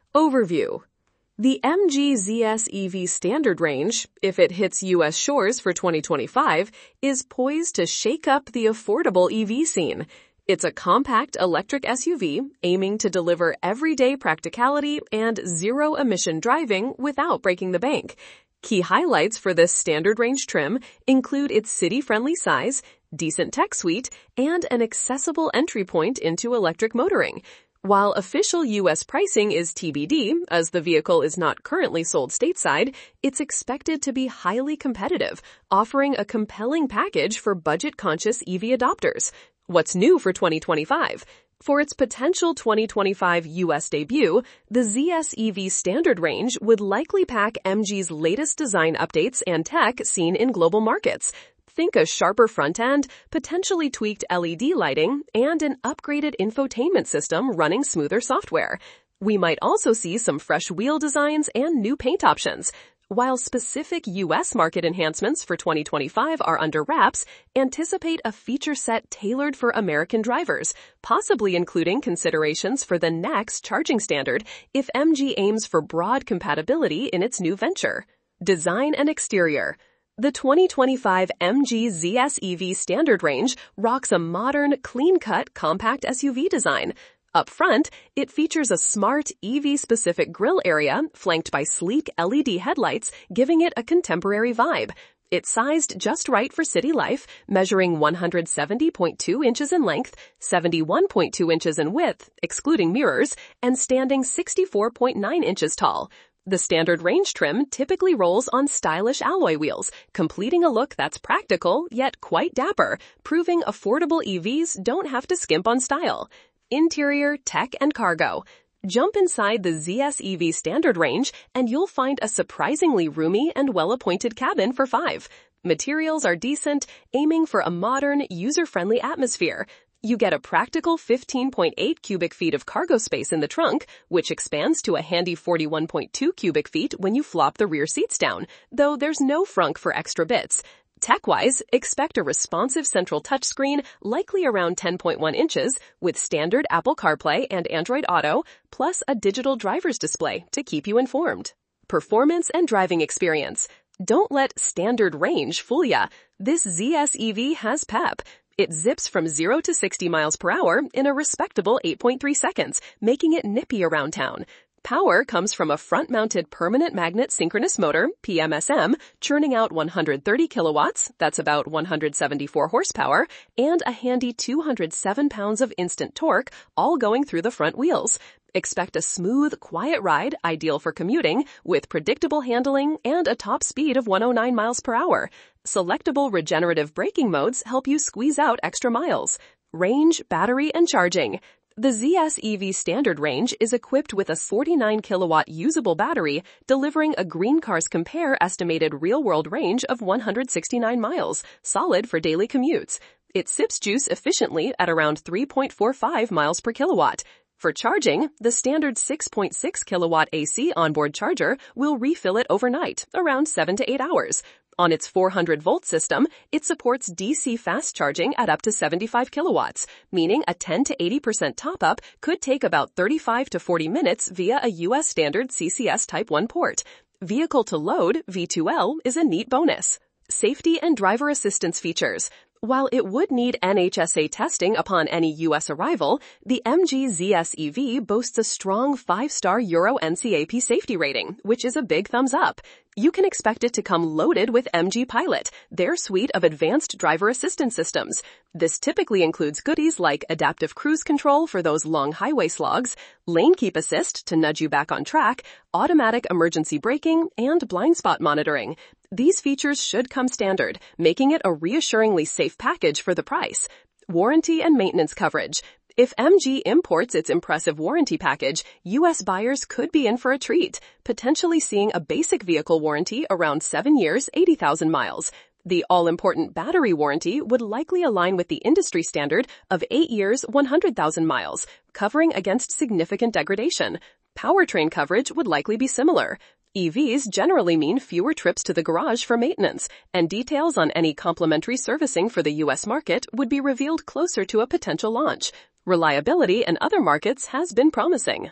Overview. The MG ZS EV standard range, if it hits U.S. shores for 2025, is poised to shake up the affordable EV scene. It's a compact electric SUV aiming to deliver everyday practicality and zero-emission driving without breaking the bank. Key highlights for this standard range trim include its city-friendly size, decent tech suite, and an accessible entry point into electric motoring. While official U.S. pricing is TBD, as the vehicle is not currently sold stateside, it's expected to be highly competitive, offering a compelling package for budget-conscious EV adopters. What's new for 2025? For its potential 2025 U.S. debut, the ZS EV standard range would likely pack MG's latest design updates and tech seen in global markets. Think a sharper front end, potentially tweaked LED lighting, and an upgraded infotainment system running smoother software. We might also see some fresh wheel designs and new paint options. While specific U.S. market enhancements for 2025 are under wraps, anticipate a feature set tailored for American drivers, possibly including considerations for the next charging standard if MG aims for broad compatibility in its new venture. Design and exterior. The 2025 MG ZS EV standard range rocks a modern, clean-cut compact SUV design. Up front, it features a smart EV-specific grille area flanked by sleek LED headlights, giving it a contemporary vibe. It's sized just right for city life, measuring 170.2 inches in length, 71.2 inches in width, excluding mirrors, and standing 64.9 inches tall. The standard range trim typically rolls on stylish alloy wheels, completing a look that's practical yet quite dapper, proving affordable EVs don't have to skimp on style. Interior, tech, and cargo. Jump inside the ZS EV standard range and you'll find a surprisingly roomy and well-appointed cabin for 5. Materials are decent, aiming for a modern, user-friendly atmosphere. You get a practical 15.8 cubic feet of cargo space in the trunk, which expands to a handy 41.2 cubic feet when you flop the rear seats down, though there's no frunk for extra bits. Tech-wise, expect a responsive central touchscreen, likely around 10.1 inches, with standard Apple CarPlay and Android Auto, plus a digital driver's display to keep you informed. Performance and driving experience. Don't let standard range fool ya. This ZS EV has pep. It zips from 0 to 60 miles per hour in a respectable 8.3 seconds, making it nippy around town. Power comes from a front-mounted permanent magnet synchronous motor, PMSM, churning out 130 kilowatts, that's about 174 horsepower, and a handy 207 pounds of instant torque, all going through the front wheels. Expect a smooth, quiet ride, ideal for commuting, with predictable handling and a top speed of 109 miles per hour. Selectable regenerative braking modes help you squeeze out extra miles. Range, battery, and charging. The ZS EV standard range is equipped with a 49 kilowatt usable battery, delivering a Green Cars Compare estimated real-world range of 169 miles, solid for daily commutes. It sips juice efficiently at around 3.45 miles per kilowatt. For charging, the standard 6.6 kilowatt AC onboard charger will refill it overnight, around 7 to 8 hours. On its 400-volt system, it supports DC fast charging at up to 75 kilowatts, meaning a 10 to 80% top-up could take about 35 to 40 minutes via a U.S. standard CCS Type 1 port. Vehicle to load, V2L, is a neat bonus. Safety and driver assistance features. While it would need NHTSA testing upon any U.S. arrival, the MG ZS EV boasts a strong 5-star Euro NCAP safety rating, which is a big thumbs up. You can expect it to come loaded with MG Pilot, their suite of advanced driver assistance systems. This typically includes goodies like adaptive cruise control for those long highway slogs, lane keep assist to nudge you back on track, automatic emergency braking, and blind spot monitoring. These features should come standard, making it a reassuringly safe package for the price. Warranty and maintenance coverage. If MG imports its impressive warranty package, U.S. buyers could be in for a treat, potentially seeing a basic vehicle warranty around 7 years, 80,000 miles. The all-important battery warranty would likely align with the industry standard of 8 years, 100,000 miles, covering against significant degradation. Powertrain coverage would likely be similar. EVs generally mean fewer trips to the garage for maintenance, and details on any complementary servicing for the U.S. market would be revealed closer to a potential launch. Reliability in other markets has been promising.